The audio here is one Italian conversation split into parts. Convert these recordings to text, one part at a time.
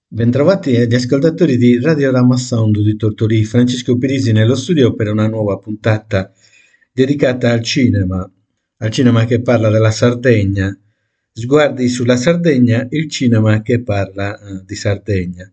Bentrovati agli ascoltatori di Radio Rama Sound di Tortori, Francesco Pirisi nello studio per una nuova puntata dedicata al cinema che parla della Sardegna, sguardi sulla Sardegna, il cinema che parla di Sardegna.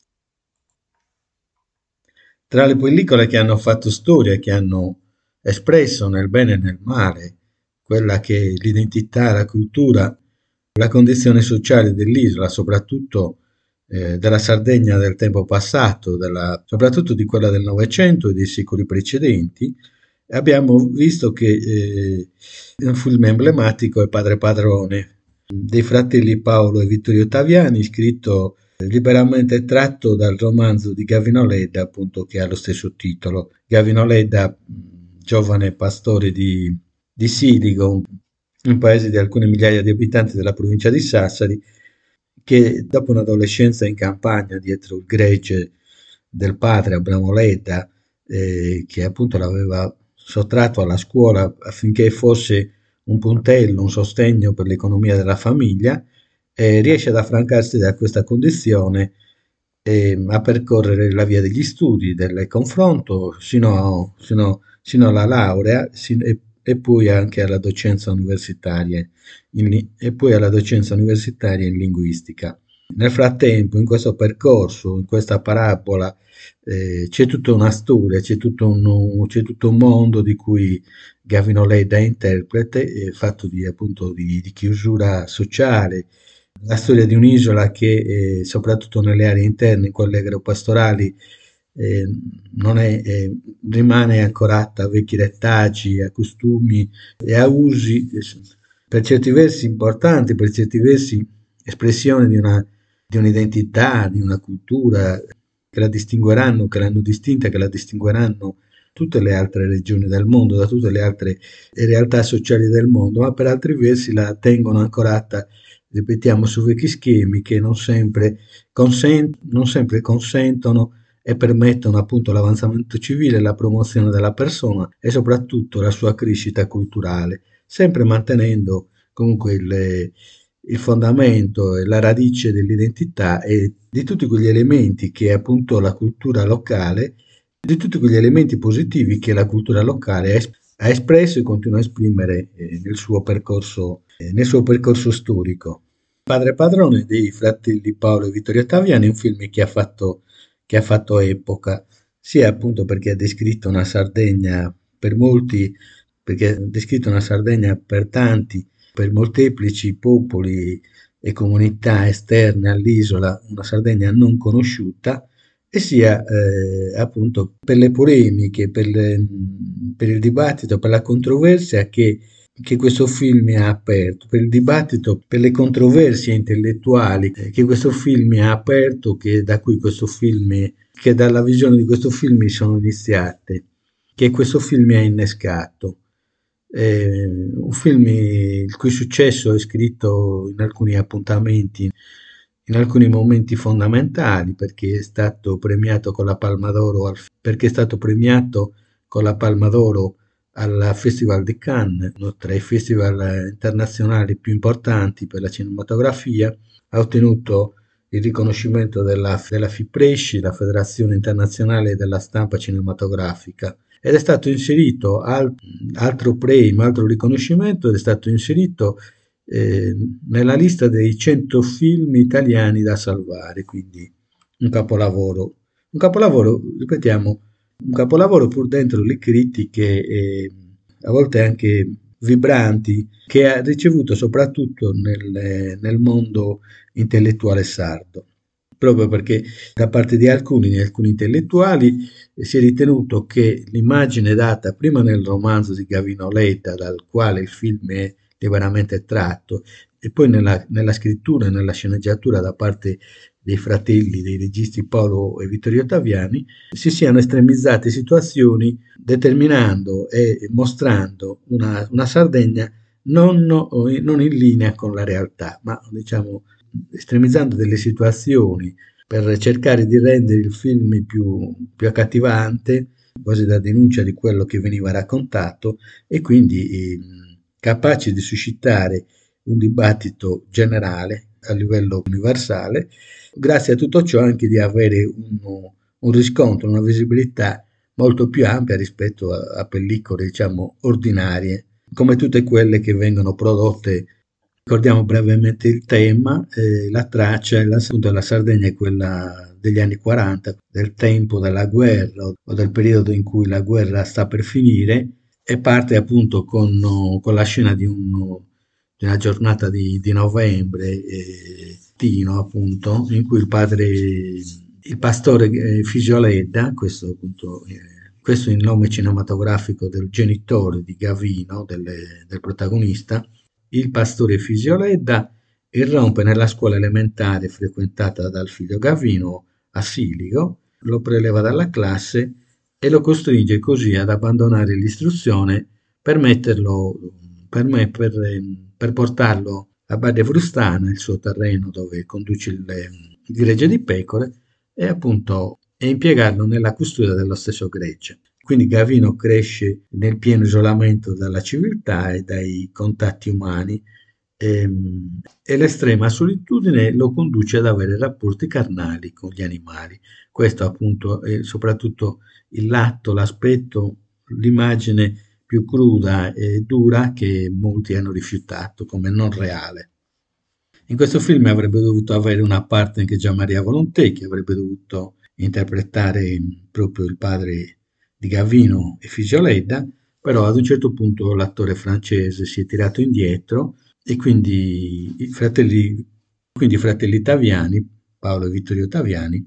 Tra le pellicole che hanno fatto storia, che hanno espresso nel bene e nel male quella che è l'identità, la cultura, la condizione sociale dell'isola, soprattutto della Sardegna del tempo passato, soprattutto di quella del Novecento e dei secoli precedenti, abbiamo visto che un film emblematico è Padre Padrone dei fratelli Paolo e Vittorio Ottaviani, scritto liberamente tratto dal romanzo di Gavino Ledda, appunto, che ha lo stesso titolo. Gavino Ledda, giovane pastore di Siligo, un paese di alcune migliaia di abitanti della provincia di Sassari, che dopo un'adolescenza in campagna dietro il gregge del padre Abramo Ledda, che appunto l'aveva sottratto alla scuola affinché fosse un puntello, un sostegno per l'economia della famiglia, riesce ad affrancarsi da questa condizione a percorrere la via degli studi, del confronto sino alla laurea e poi anche alla docenza universitaria e poi alla docenza universitaria in linguistica. Nel frattempo, in questo percorso, in questa parabola, c'è tutta una storia, c'è tutto un mondo di cui Gavino Ledda è interprete, fatto appunto di chiusura sociale, la storia di un'isola che, soprattutto nelle aree interne, in quelle agropastorali, eh, non è, rimane ancorata a vecchi retaggi, a costumi e a usi, per certi versi importanti, per certi versi espressione di un'identità, di una cultura che la distingueranno, che l'hanno distinta, che la distingueranno tutte le altre regioni del mondo, da tutte le altre realtà sociali del mondo, ma per altri versi la tengono ancorata, ripetiamo, su vecchi schemi che non sempre consentono e permettono appunto l'avanzamento civile, la promozione della persona e soprattutto la sua crescita culturale, sempre mantenendo comunque il fondamento e la radice dell'identità e di tutti quegli elementi che appunto la cultura locale, di tutti quegli elementi positivi che la cultura locale ha espresso e continua a esprimere nel suo percorso storico. Padre padrone dei fratelli Paolo e Vittorio Ottaviani è un film che ha fatto epoca, sia appunto perché ha descritto una Sardegna per molti, perché ha descritto una Sardegna per tanti, per molteplici popoli e comunità esterne all'isola, una Sardegna non conosciuta, e sia appunto per le polemiche, per il dibattito, per la controversia che questo film ha aperto, per il dibattito, per le controversie intellettuali che questo film ha aperto, che dalla visione di questo film sono iniziate, che questo film ha innescato. Un film il cui successo è scritto in alcuni appuntamenti, in alcuni momenti fondamentali, perché è stato premiato con la Palma d'Oro, perché è stato premiato con la Palma d'Oro al Festival di Cannes, uno tra i festival internazionali più importanti per la cinematografia, ha ottenuto il riconoscimento della FIPRESCI, la Federazione Internazionale della Stampa Cinematografica, ed è stato inserito altro premio, altro riconoscimento, ed è stato inserito nella lista dei 100 film italiani da salvare, quindi un capolavoro. Un capolavoro, ripetiamo, un capolavoro pur dentro le critiche, a volte anche vibranti, che ha ricevuto soprattutto nel mondo intellettuale sardo, proprio perché da parte di alcuni intellettuali si è ritenuto che l'immagine data prima nel romanzo di Gavino Ledda, dal quale il film è liberamente tratto, e poi nella scrittura e nella sceneggiatura da parte dei fratelli, dei registi Paolo e Vittorio Ottaviani, si siano estremizzate situazioni determinando e mostrando una Sardegna non in linea con la realtà, ma diciamo estremizzando delle situazioni per cercare di rendere il film più accattivante, quasi da denuncia di quello che veniva raccontato, e quindi capace di suscitare un dibattito generale a livello universale, grazie a tutto ciò anche di avere un riscontro, una visibilità molto più ampia rispetto a pellicole, diciamo, ordinarie, come tutte quelle che vengono prodotte. Ricordiamo brevemente il tema, la traccia, appunto la Sardegna è quella degli anni 40, del tempo della guerra o del periodo in cui la guerra sta per finire e parte appunto con la scena di una giornata di novembre, Tino appunto, in cui il pastore Fisioledda, questo appunto, questo è il nome cinematografico del genitore di Gavino, del protagonista, il pastore Fisioledda irrompe nella scuola elementare frequentata dal figlio Gavino a Siligo, lo preleva dalla classe e lo costringe così ad abbandonare l'istruzione per metterlo, per portarlo a Badia Frustana, il suo terreno dove conduce il gregge di pecore, e appunto e impiegarlo nella custodia dello stesso gregge. Quindi Gavino cresce nel pieno isolamento dalla civiltà e dai contatti umani e l'estrema solitudine lo conduce ad avere rapporti carnali con gli animali. Questo appunto è soprattutto il l'atto, l'aspetto, l'immagine più cruda e dura che molti hanno rifiutato come non reale. In questo film avrebbe dovuto avere una parte anche Gian Maria Volonté, che avrebbe dovuto interpretare proprio il padre di Gavino e Fisioledda, però ad un certo punto l'attore francese si è tirato indietro e quindi i fratelli Taviani, Paolo e Vittorio Taviani,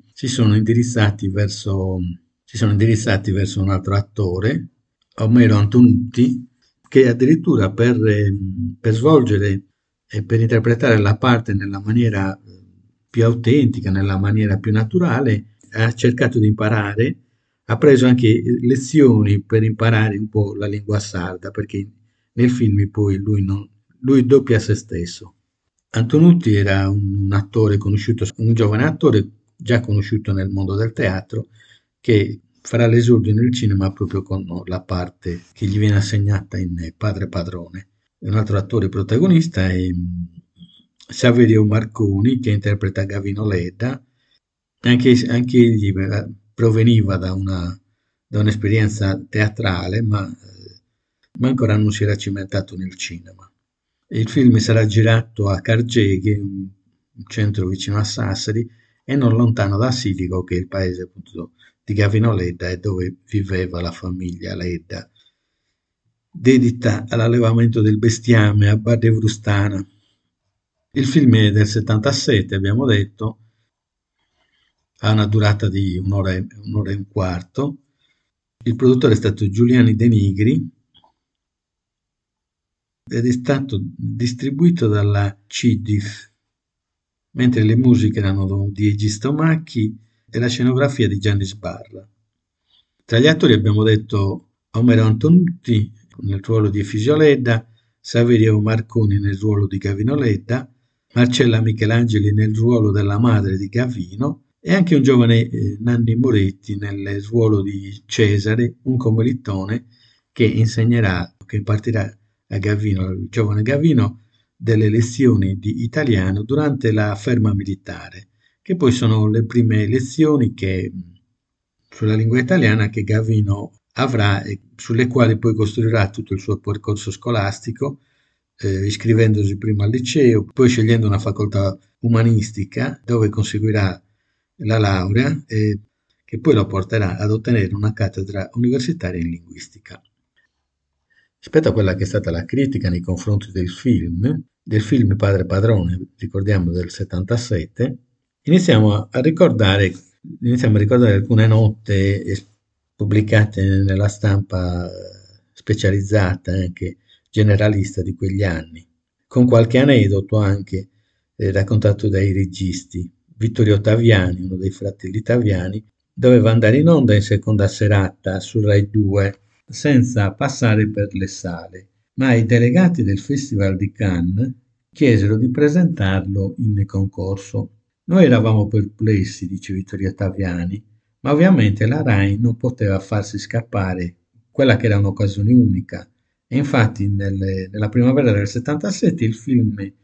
si sono indirizzati verso un altro attore, Omero Antonutti, che addirittura per svolgere e per interpretare la parte nella maniera più autentica, nella maniera più naturale, ha cercato di imparare, ha preso anche lezioni per imparare un po' la lingua sarda, perché nel film poi lui doppia se stesso. Antonutti era un attore conosciuto, un giovane attore già conosciuto nel mondo del teatro, che farà l'esordio nel cinema proprio con la parte che gli viene assegnata in Padre Padrone. Un altro attore protagonista è Saverio Marconi, che interpreta Gavino Ledda. Anche egli proveniva da un'esperienza teatrale, ma ancora non si era cimentato nel cinema. Il film sarà girato a Cargeghe, un centro vicino a Sassari, e non lontano da Siligo, che è il paese appunto di Gavino Ledda e dove viveva la famiglia Ledda, dedita all'allevamento del bestiame a Badevrustana. Il film è del 77, abbiamo detto, ha una durata di un'ora e un quarto. Il produttore è stato Giuliani De Nigri ed è stato distribuito dalla CIDIF, mentre le musiche erano di Egisto Macchi e la scenografia di Gianni Sbarra. Tra gli attori abbiamo detto Omero Antonutti nel ruolo di Efisio Ledda, Saverio Marconi nel ruolo di Gavino Ledda, Marcella Michelangeli nel ruolo della madre di Gavino e anche un giovane Nanni Moretti nel ruolo di Cesare, un commilitone che impartirà a Gavino, al giovane Gavino, delle lezioni di italiano durante la ferma militare, che poi sono le prime lezioni sulla lingua italiana che Gavino avrà e sulle quali poi costruirà tutto il suo percorso scolastico, iscrivendosi prima al liceo, poi scegliendo una facoltà umanistica dove conseguirà la laurea che poi lo porterà ad ottenere una cattedra universitaria in linguistica. Rispetto a quella che è stata la critica nei confronti del film Padre Padrone, ricordiamo del 77, iniziamo a ricordare alcune note pubblicate nella stampa specializzata, anche generalista di quegli anni, con qualche aneddoto anche raccontato dai registi. Vittorio Taviani, uno dei fratelli Taviani, doveva andare in onda in seconda serata su Rai 2 senza passare per le sale, ma i delegati del Festival di Cannes chiesero di presentarlo in concorso. Noi eravamo perplessi, dice Vittorio Taviani, ma ovviamente la Rai non poteva farsi scappare quella che era un'occasione unica. E infatti nella primavera del 77 il film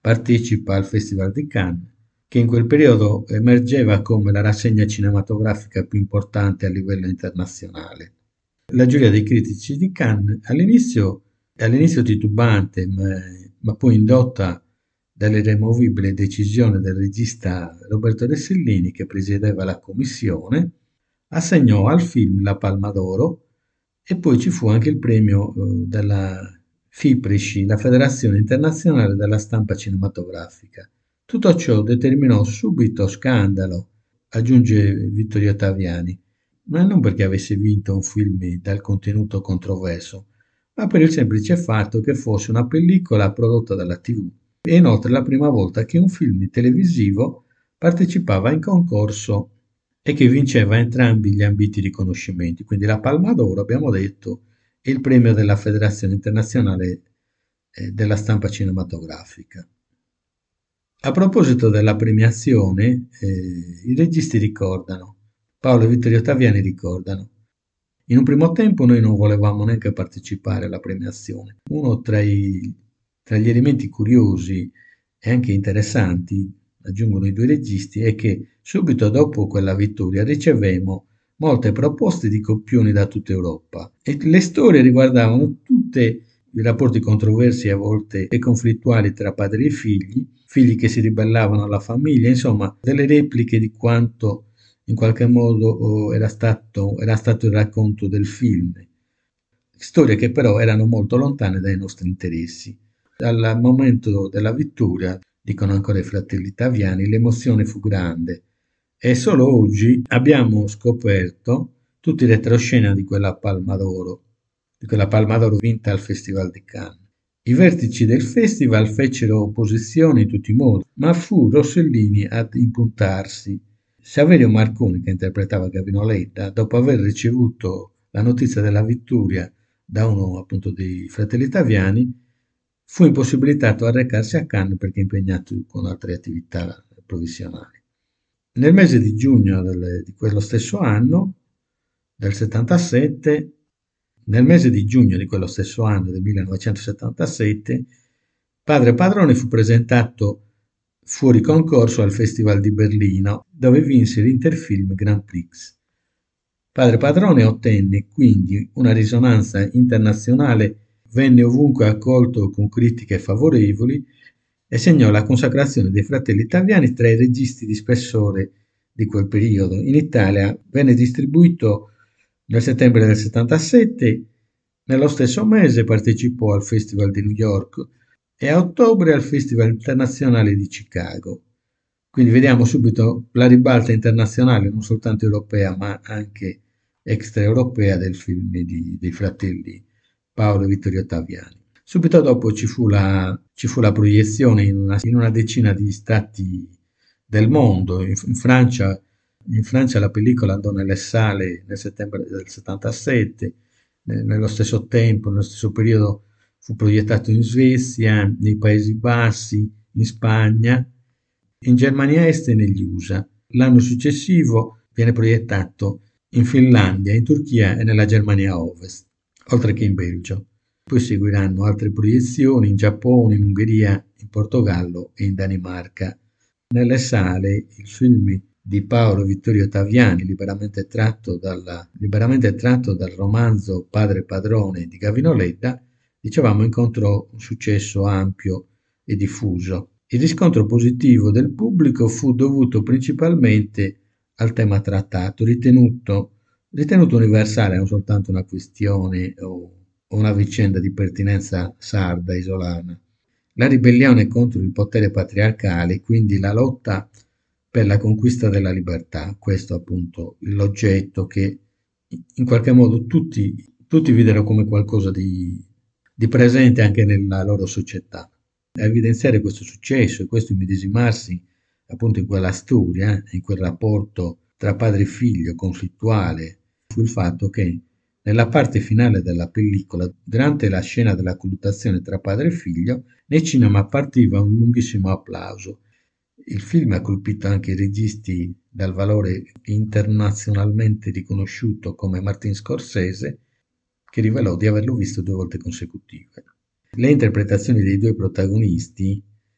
partecipa al Festival di Cannes, che in quel periodo emergeva come la rassegna cinematografica più importante a livello internazionale. La giuria dei critici di Cannes all'inizio titubante, ma poi indotta dall'irremovibile decisione del regista Roberto Rossellini, che presiedeva la commissione, assegnò al film la Palma d'Oro e poi ci fu anche il premio della FIPRISCI, la Federazione Internazionale della Stampa Cinematografica. Tutto ciò determinò subito scandalo, aggiunge Vittorio Taviani, ma non perché avesse vinto un film dal contenuto controverso, ma per il semplice fatto che fosse una pellicola prodotta dalla TV. E inoltre la prima volta che un film televisivo partecipava in concorso e che vinceva entrambi gli ambiti riconoscimenti. Quindi la Palma d'Oro, abbiamo detto, è il premio della Federazione Internazionale della Stampa Cinematografica. A proposito della premiazione, i registi ricordano, Paolo e Vittorio Taviani ricordano, in un primo tempo noi non volevamo neanche partecipare alla premiazione. Uno tra gli elementi curiosi e anche interessanti, aggiungono i due registi, è che subito dopo quella vittoria ricevemmo molte proposte di copioni da tutta Europa e le storie riguardavano tutte i rapporti controversi e a volte e conflittuali tra padri e figli, figli che si ribellavano alla famiglia, insomma, delle repliche di quanto in qualche modo era stato il racconto del film, storie che però erano molto lontane dai nostri interessi. Al momento della vittoria, dicono ancora i fratelli Taviani, l'emozione fu grande e solo oggi abbiamo scoperto tutti i retroscena di quella Palma d'Oro vinta al Festival di Cannes. I vertici del festival fecero opposizione in tutti i modi, ma fu Rossellini ad impuntarsi. Saverio Marconi, che interpretava Gavino Ledda, dopo aver ricevuto la notizia della vittoria da uno appunto dei fratelli Taviani, fu impossibilitato a recarsi a Cannes perché impegnato con altre attività professionali. Nel mese di giugno di quello stesso anno, del 77, nel mese di giugno di quello stesso anno, del 1977, Padre Padrone fu presentato fuori concorso al Festival di Berlino, dove vinse l'Interfilm Grand Prix. Padre Padrone ottenne quindi una risonanza internazionale, venne ovunque accolto con critiche favorevoli e segnò la consacrazione dei fratelli italiani tra i registi di spessore di quel periodo. In Italia venne distribuito nel settembre del 77, nello stesso mese partecipò al Festival di New York e a ottobre al Festival internazionale di Chicago. Quindi vediamo subito la ribalta internazionale, non soltanto europea, ma anche extraeuropea del film dei fratelli Paolo e Vittorio Taviani. Subito dopo ci fu la proiezione in una decina di stati del mondo. In Francia la pellicola andò nelle sale nel settembre del 77, nello stesso tempo, nello stesso periodo fu proiettato in Svezia, nei Paesi Bassi, in Spagna, in Germania Est e negli USA. L'anno successivo viene proiettato in Finlandia, in Turchia e nella Germania Ovest, oltre che in Belgio. Poi seguiranno altre proiezioni in Giappone, in Ungheria, in Portogallo e in Danimarca. Nelle sale il film di Paolo Vittorio Taviani, liberamente tratto dal romanzo Padre Padrone di Gavino Ledda, dicevamo incontrò un successo ampio e diffuso. Il riscontro positivo del pubblico fu dovuto principalmente al tema trattato, ritenuto universale, non soltanto una questione o una vicenda di pertinenza sarda, isolana. La ribellione contro il potere patriarcale, quindi la lotta per la conquista della libertà, questo appunto l'oggetto che in qualche modo tutti videro come qualcosa di presente anche nella loro società. A evidenziare questo successo e questo immedesimarsi appunto in quella storia, in quel rapporto tra padre e figlio conflittuale, fu il fatto che nella parte finale della pellicola, durante la scena della colluttazione tra padre e figlio, nei cinema partiva un lunghissimo applauso. Il film ha colpito anche i registi dal valore internazionalmente riconosciuto come Martin Scorsese, che rivelò di averlo visto 2 volte consecutive. Le interpretazioni dei 2 protagonisti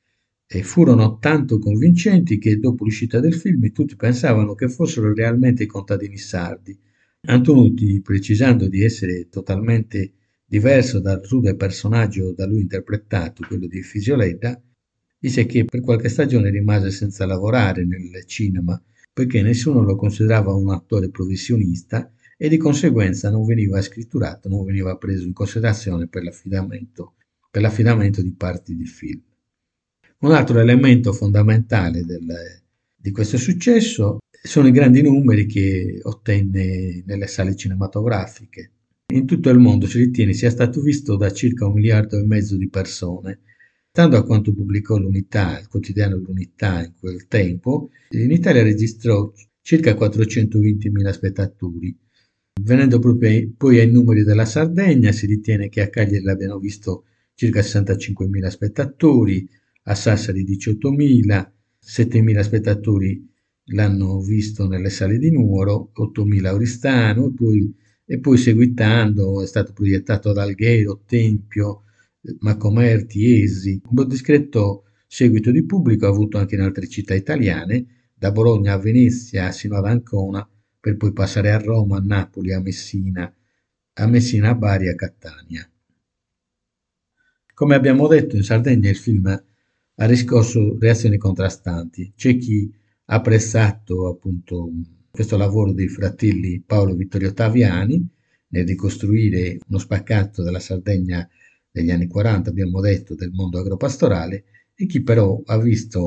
e furono tanto convincenti che dopo l'uscita del film tutti pensavano che fossero realmente i contadini sardi. Antonutti, precisando di essere totalmente diverso dal rude personaggio da lui interpretato, quello di Fisioletta, disse che per qualche stagione rimase senza lavorare nel cinema, poiché nessuno lo considerava un attore professionista e di conseguenza non veniva scritturato, non veniva preso in considerazione per l'affidamento di parti di film. Un altro elemento fondamentale di questo successo sono i grandi numeri che ottenne nelle sale cinematografiche. In tutto il mondo si ritiene sia stato visto da circa 1,5 miliardi di persone. Stando a quanto pubblicò l'Unità, il quotidiano l'Unità in quel tempo, in Italia registrò circa 420.000 spettatori. Venendo poi ai numeri della Sardegna, si ritiene che a Cagliari l'abbiano visto circa 65.000 spettatori, a Sassari 18.000, 7.000 spettatori l'hanno visto nelle sale di Nuoro, 8.000 a Oristano e poi seguitando è stato proiettato ad Alghero, Tempio, Macomerti, Esi. Un discreto seguito di pubblico ha avuto anche in altre città italiane, da Bologna a Venezia sino ad Ancona, per poi passare a Roma, a Napoli, a Messina, a Bari e a Catania. Come abbiamo detto, in Sardegna il film ha riscosso reazioni contrastanti. C'è chi ha apprezzato appunto questo lavoro dei fratelli Paolo e Vittorio Taviani nel ricostruire uno spaccato della Sardegna degli anni 40, abbiamo detto, del mondo agropastorale, e chi però ha visto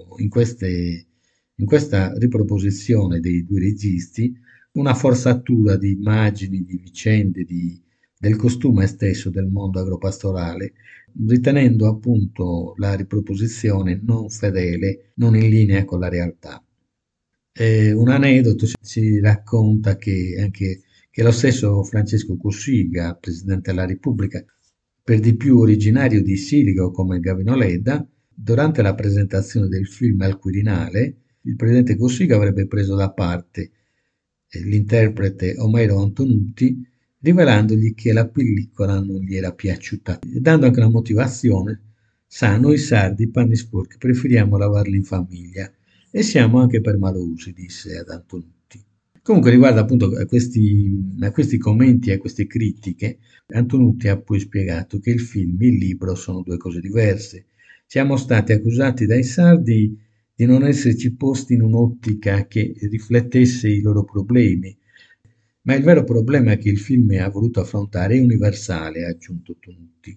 in questa riproposizione dei due registi una forzatura di immagini, di vicende, del costume stesso del mondo agropastorale, ritenendo appunto la riproposizione non fedele, non in linea con la realtà. Un aneddoto si racconta che lo stesso Francesco Cossiga, Presidente della Repubblica, per di più originario di Siligo come Gavino Ledda, durante la presentazione del film al Quirinale, il Presidente Cossiga avrebbe preso da parte l'interprete Omero Antonutti, rivelandogli che la pellicola non gli era piaciuta, e dando anche una motivazione: sa, noi sardi, panni sporchi, preferiamo lavarli in famiglia e siamo anche permalosi, disse ad Antonutti. Comunque, riguardo appunto a questi commenti e a queste critiche, Antonutti ha poi spiegato che il film e il libro sono due cose diverse. Siamo stati accusati dai sardi di non esserci posti in un'ottica che riflettesse i loro problemi, ma il vero problema che il film ha voluto affrontare è universale, ha aggiunto Tonutti.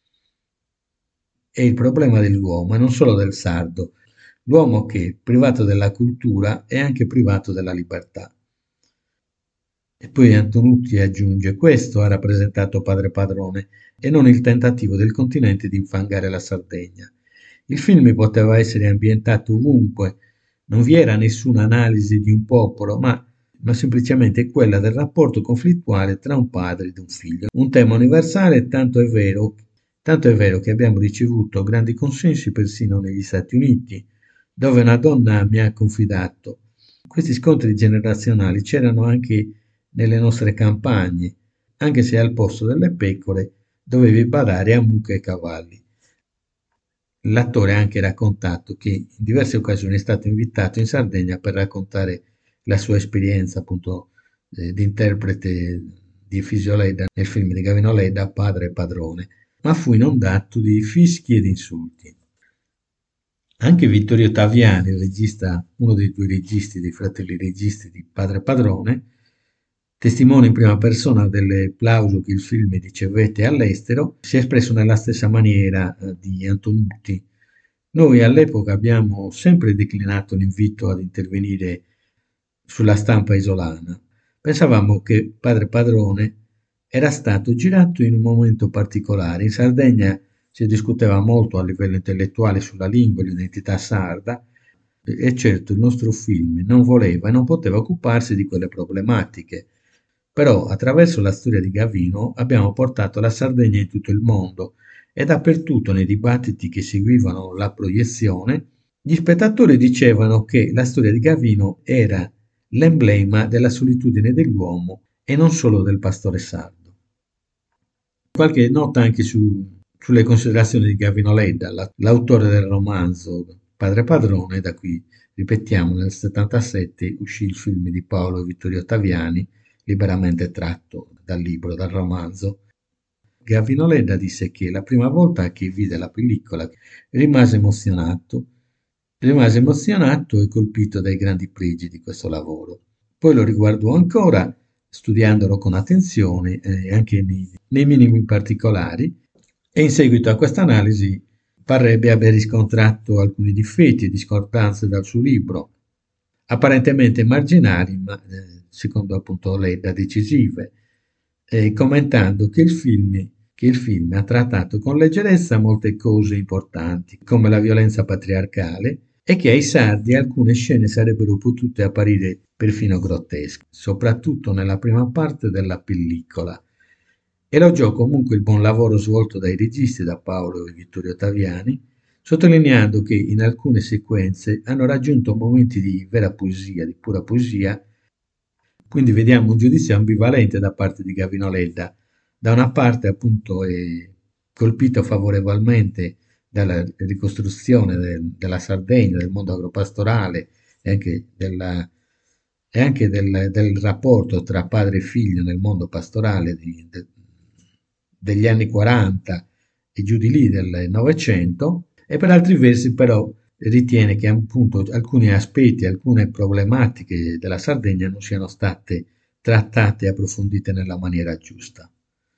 È il problema dell'uomo e non solo del sardo, l'uomo che, privato della cultura, è anche privato della libertà. E poi Antonucci aggiunge: questo ha rappresentato Padre Padrone e non il tentativo del continente di infangare la Sardegna. Il film poteva essere ambientato ovunque, non vi era nessuna analisi di un popolo, ma semplicemente quella del rapporto conflittuale tra un padre ed un figlio. Un tema universale, tanto è vero che abbiamo ricevuto grandi consensi persino negli Stati Uniti, dove una donna mi ha confidato: questi scontri generazionali c'erano anche nelle nostre campagne, anche se al posto delle pecore dovevi badare a mucche e cavalli. L'attore ha anche raccontato che in diverse occasioni è stato invitato in Sardegna per raccontare la sua esperienza appunto di interprete di Fisioleda nel film di Gavino Ledda, Padre e Padrone, ma fu inondato di fischi ed insulti. Anche Vittorio Taviani, il regista, uno dei due registi, dei fratelli registi di Padre e Padrone, testimone in prima persona del plauso che il film ricevette all'estero, si è espresso nella stessa maniera di Antonutti. Noi all'epoca abbiamo sempre declinato l'invito ad intervenire sulla stampa isolana. Pensavamo che Padre Padrone era stato girato in un momento particolare. In Sardegna si discuteva molto a livello intellettuale sulla lingua e l'identità sarda, e certo il nostro film non voleva e non poteva occuparsi di quelle problematiche. Però attraverso la storia di Gavino abbiamo portato la Sardegna in tutto il mondo e dappertutto nei dibattiti che seguivano la proiezione, gli spettatori dicevano che la storia di Gavino era l'emblema della solitudine dell'uomo e non solo del pastore sardo. Qualche nota anche sulle considerazioni di Gavino Ledda, l'autore del romanzo Padre Padrone. Da qui, ripetiamo, nel 77 uscì il film di Paolo Vittorio Ottaviani, liberamente tratto dal libro, dal romanzo. Gavino Ledda disse che la prima volta che vide la pellicola rimase emozionato, rimase emozionato e colpito dai grandi pregi di questo lavoro. Poi lo riguardò ancora, studiandolo con attenzione, anche nei minimi particolari, e in seguito a questa analisi parrebbe aver riscontrato alcuni difetti e discordanze dal suo libro, apparentemente marginali, ma secondo appunto Ledda decisive, commentando che il film ha trattato con leggerezza molte cose importanti, come la violenza patriarcale, e che ai sardi alcune scene sarebbero potute apparire perfino grottesche, soprattutto nella prima parte della pellicola. Elogiò comunque il buon lavoro svolto dai registi, da Paolo e Vittorio Ottaviani, sottolineando che in alcune sequenze hanno raggiunto momenti di vera poesia, di pura poesia. Quindi vediamo un giudizio ambivalente da parte di Gavino Ledda. Da una parte appunto è colpito favorevolmente dalla ricostruzione della Sardegna, del mondo agropastorale e anche, del rapporto tra padre e figlio nel mondo pastorale degli anni 40 e giù di lì del Novecento, e per altri versi però ritiene che appunto alcuni aspetti, alcune problematiche della Sardegna non siano state trattate e approfondite nella maniera giusta.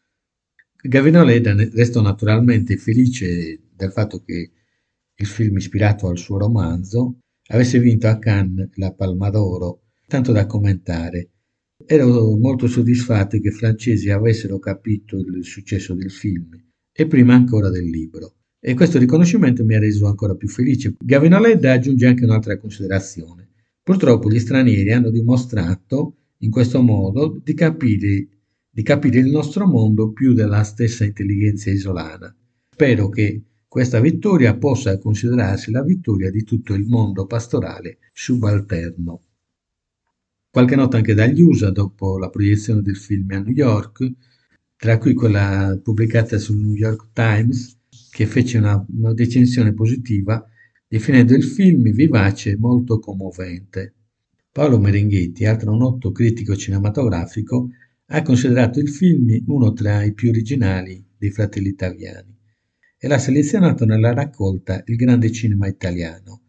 Gavino Ledda restò naturalmente felice del fatto che il film ispirato al suo romanzo avesse vinto a Cannes la Palma d'Oro, tanto da commentare: ero molto soddisfatto che i francesi avessero capito il successo del film e prima ancora del libro. E questo riconoscimento mi ha reso ancora più felice. Gavino Ledda aggiunge anche un'altra considerazione. Purtroppo gli stranieri hanno dimostrato in questo modo di capire il nostro mondo più della stessa intelligenza isolana. Spero che questa vittoria possa considerarsi la vittoria di tutto il mondo pastorale subalterno. Qualche nota anche dagli USA dopo la proiezione del film a New York, tra cui quella pubblicata sul New York Times, che fece una recensione positiva, definendo il film vivace e molto commovente. Paolo Merenghetti, altro noto critico cinematografico, ha considerato il film uno tra i più originali dei Fratelli Italiani e l'ha selezionato nella raccolta Il grande cinema italiano.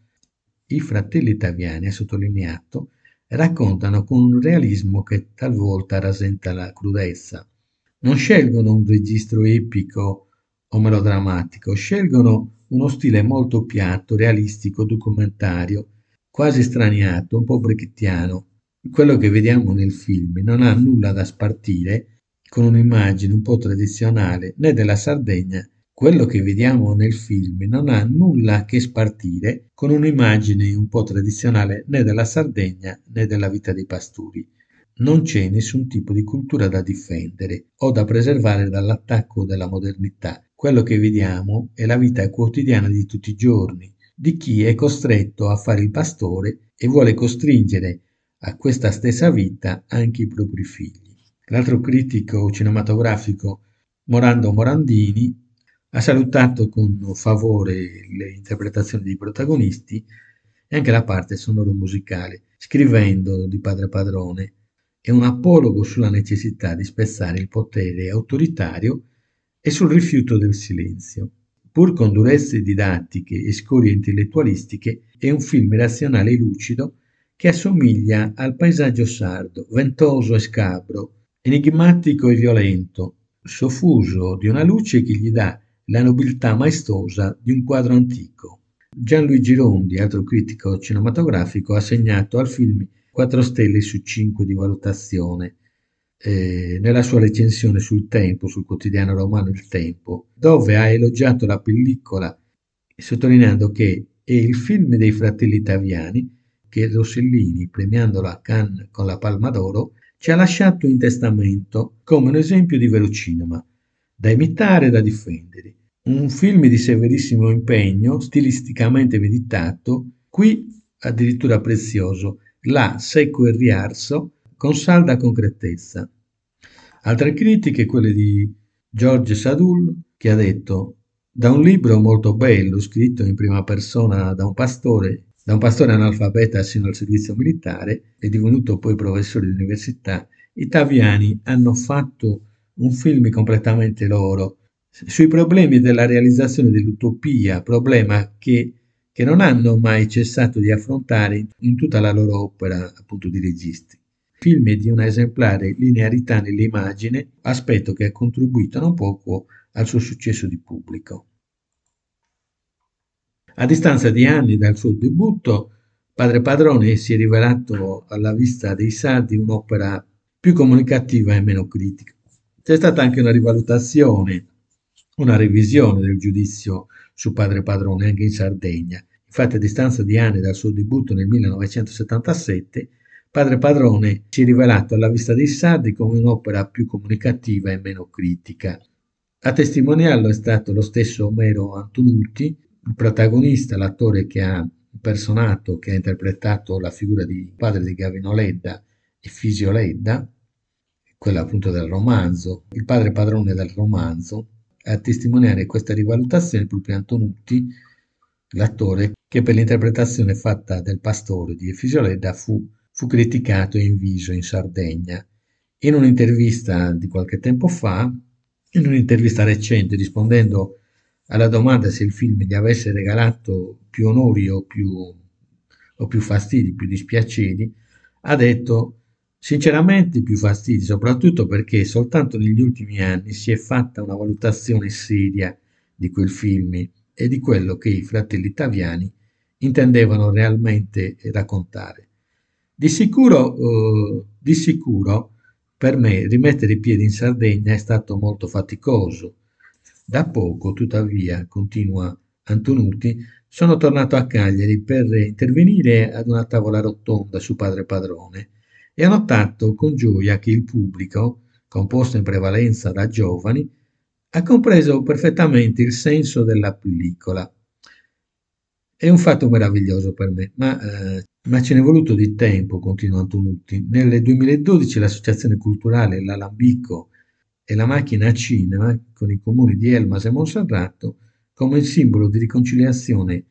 I Fratelli Italiani, ha sottolineato, raccontano con un realismo che talvolta rasenta la crudezza. Non scelgono un registro epico o melodrammatico, scelgono uno stile molto piatto, realistico, documentario, quasi straniato, un po' brechtiano. Quello che vediamo nel film non ha nulla da spartire con un'immagine un po' tradizionale né della Sardegna. Quello che vediamo nel film non ha nulla che spartire con un'immagine un po' tradizionale né della Sardegna né della vita dei pastori. Non c'è nessun tipo di cultura da difendere o da preservare dall'attacco della modernità. Quello che vediamo è la vita quotidiana di tutti i giorni, di chi è costretto a fare il pastore e vuole costringere a questa stessa vita anche i propri figli. L'altro critico cinematografico, Morando Morandini, ha salutato con favore le interpretazioni dei protagonisti e anche la parte sonoro-musicale, scrivendo di Padre Padrone: è un apologo sulla necessità di spezzare il potere autoritario e sul rifiuto del silenzio. Pur con durezze didattiche e scorie intellettualistiche, è un film razionale e lucido che assomiglia al paesaggio sardo, ventoso e scabro, enigmatico e violento, soffuso di una luce che gli dà la nobiltà maestosa di un quadro antico. Gianluigi Rondi, altro critico cinematografico, ha assegnato al film 4 stelle su 5 di valutazione nella sua recensione sul Tempo, sul quotidiano romano Il Tempo, dove ha elogiato la pellicola sottolineando che è il film dei Fratelli Italiani che Rossellini, premiandolo a Cannes con la Palma d'Oro, ci ha lasciato in testamento come un esempio di vero cinema, da imitare e da difendere. Un film di severissimo impegno, stilisticamente meditato, qui addirittura prezioso, là secco e riarso, con salda concretezza. Altre critiche, quelle di George Sadoul, che ha detto: da un libro molto bello, scritto in prima persona da un pastore analfabeta sino al servizio militare e divenuto poi professore di università. I Taviani hanno fatto un film completamente loro sui problemi della realizzazione dell'utopia, problema che non hanno mai cessato di affrontare in tutta la loro opera appunto di registi. Il film è di una esemplare linearità nell'immagine, aspetto che ha contribuito non poco al suo successo di pubblico. A distanza di anni dal suo debutto, Padre Padrone si è rivelato alla vista dei sardi un'opera più comunicativa e meno critica. C'è stata anche una rivalutazione, una revisione del giudizio su Padre Padrone anche in Sardegna. Infatti, a distanza di anni dal suo debutto nel 1977, Padre Padrone si è rivelato alla vista dei sardi come un'opera più comunicativa e meno critica. A testimoniarlo è stato lo stesso Omero Antonutti, il protagonista, l'attore che ha impersonato, che ha interpretato la figura di padre di Gavino Ledda e Fisio Ledda, quella appunto del romanzo, il padre padrone del romanzo, a testimoniare questa rivalutazione proprio Antonutti, l'attore che per l'interpretazione fatta del pastore di Efisio Ledda fu criticato e inviso in Sardegna. In un'intervista di qualche tempo fa, in un'intervista recente, rispondendo alla domanda se il film gli avesse regalato più onori o più fastidi, più dispiaceri, ha detto sinceramente più fastidi, soprattutto perché soltanto negli ultimi anni si è fatta una valutazione seria di quel film e di quello che i fratelli Taviani intendevano realmente raccontare. Di sicuro per me rimettere i piedi in Sardegna è stato molto faticoso. Da poco, tuttavia, continua Antonutti, sono tornato a Cagliari per intervenire ad una tavola rotonda su Padre Padrone e ho notato con gioia che il pubblico, composto in prevalenza da giovani, ha compreso perfettamente il senso della pellicola. È un fatto meraviglioso per me, ma ce n'è voluto di tempo, continua Antonutti. Nel 2012 l'associazione culturale L'Alambico e la macchina a cinema, con i comuni di Elmas e Monserrato, come simbolo di riconciliazione,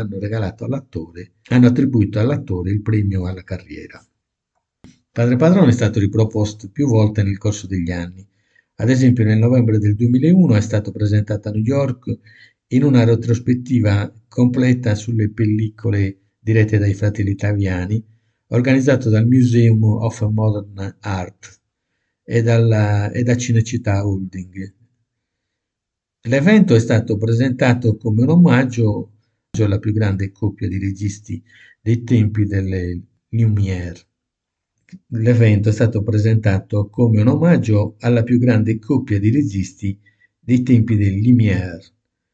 hanno attribuito all'attore il premio alla carriera. Padre Padrone è stato riproposto più volte nel corso degli anni. Ad esempio nel novembre del 2001 è stato presentato a New York in una retrospettiva completa sulle pellicole dirette dai fratelli Taviani, organizzato dal Museum of Modern Art e da Cinecittà Holding. L'evento è stato presentato come un omaggio alla più grande coppia di registi dei tempi delle Lumière. L'evento è stato presentato come un omaggio alla più grande coppia di registi dei tempi dei Lumière.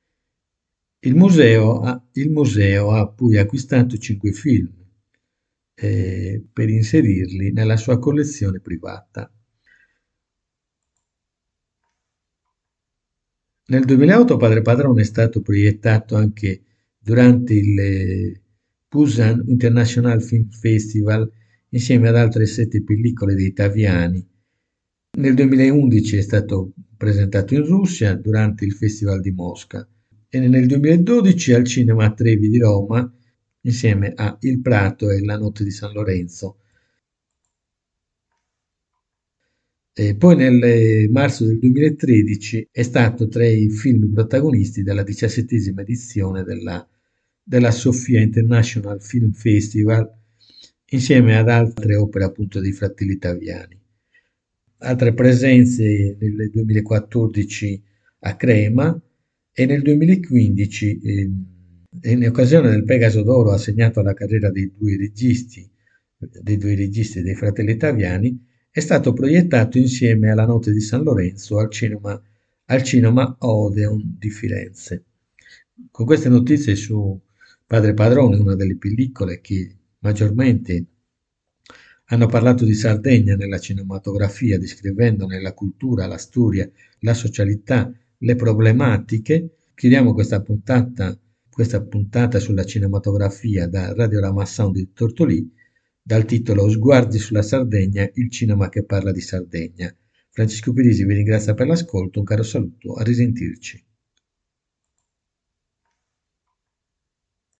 Il museo ha poi acquistato 5 film per inserirli nella sua collezione privata. Nel 2008 Padre Padrone è stato proiettato anche durante il Busan International Film Festival insieme ad altre 7 pellicole dei Taviani. Nel 2011 è stato presentato in Russia durante il Festival di Mosca e nel 2012 al Cinema Trevi di Roma insieme a Il Prato e La notte di San Lorenzo. E poi nel marzo del 2013 è stato tra i film protagonisti della 17ª edizione della Sofia International Film Festival insieme ad altre opere appunto dei fratelli Taviani. Altre presenze nel 2014 a Crema e nel 2015 in occasione del Pegaso d'Oro assegnato alla carriera dei due registi dei fratelli Taviani, è stato proiettato insieme alla Notte di San Lorenzo al cinema Odeon di Firenze. Con queste notizie su Padre Padrone, una delle pellicole che maggiormente hanno parlato di Sardegna nella cinematografia, descrivendone la cultura, la storia, la socialità, le problematiche, chiudiamo questa puntata sulla cinematografia da Radiorama Sound di Tortolì dal titolo Sguardi sulla Sardegna, il cinema che parla di Sardegna. Francesco Pirisi vi ringrazia per l'ascolto, un caro saluto, a risentirci.